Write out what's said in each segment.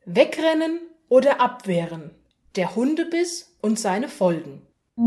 Wegrennen oder abwehren. Der Hundebiss und seine Folgen.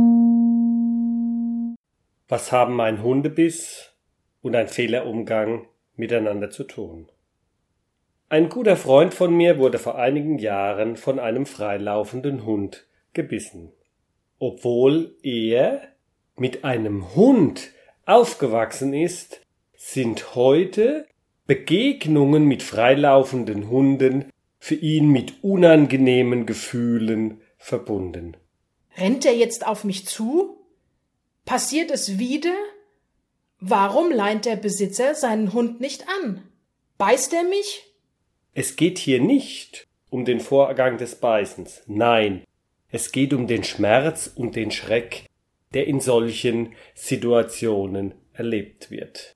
Was haben ein Hundebiss und ein Fehlerumgang miteinander zu tun? Ein guter Freund von mir wurde vor einigen Jahren von einem freilaufenden Hund gebissen. Obwohl er mit einem Hund aufgewachsen ist, sind heute Begegnungen mit freilaufenden Hunden für ihn mit unangenehmen Gefühlen verbunden. Rennt er jetzt auf mich zu? Passiert es wieder? Warum leint der Besitzer seinen Hund nicht an? Beißt er mich? Es geht hier nicht um den Vorgang des Beißens. Nein, es geht um den Schmerz und den Schreck, der in solchen Situationen erlebt wird.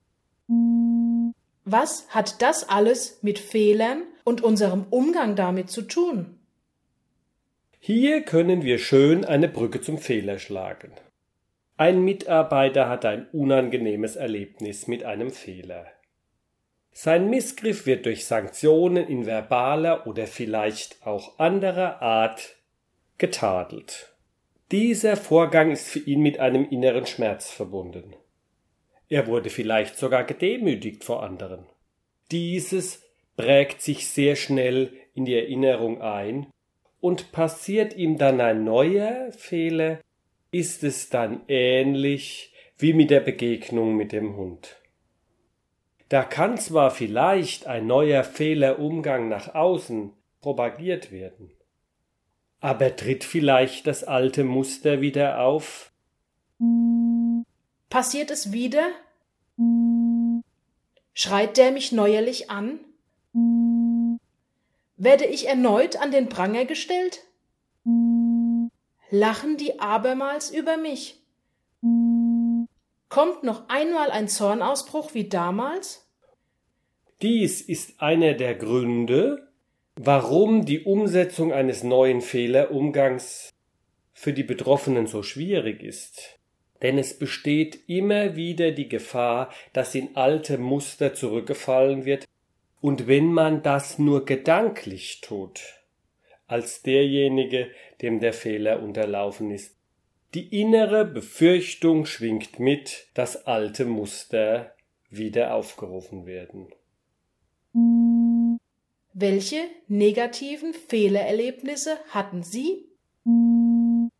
Was hat das alles mit Fehlern und unserem Umgang damit zu tun? Hier können wir schön eine Brücke zum Fehler schlagen. Ein Mitarbeiter hat ein unangenehmes Erlebnis mit einem Fehler. Sein Missgriff wird durch Sanktionen in verbaler oder vielleicht auch anderer Art getadelt. Dieser Vorgang ist für ihn mit einem inneren Schmerz verbunden. Er wurde vielleicht sogar gedemütigt vor anderen. Dieses prägt sich sehr schnell in die Erinnerung ein und passiert ihm dann ein neuer Fehler, ist es dann ähnlich wie mit der Begegnung mit dem Hund. Da kann zwar vielleicht ein neuer Fehlerumgang nach außen propagiert werden, aber tritt vielleicht das alte Muster wieder auf? Passiert es wieder? Schreit der mich neuerlich an? Werde ich erneut an den Pranger gestellt? Lachen die abermals über mich? Kommt noch einmal ein Zornausbruch wie damals? Dies ist einer der Gründe, warum die Umsetzung eines neuen Fehlerumgangs für die Betroffenen so schwierig ist. Denn es besteht immer wieder die Gefahr, dass in alte Muster zurückgefallen wird, und wenn man das nur gedanklich tut, als derjenige, dem der Fehler unterlaufen ist, die innere Befürchtung schwingt mit, dass alte Muster wieder aufgerufen werden. Welche negativen Fehlererlebnisse hatten Sie?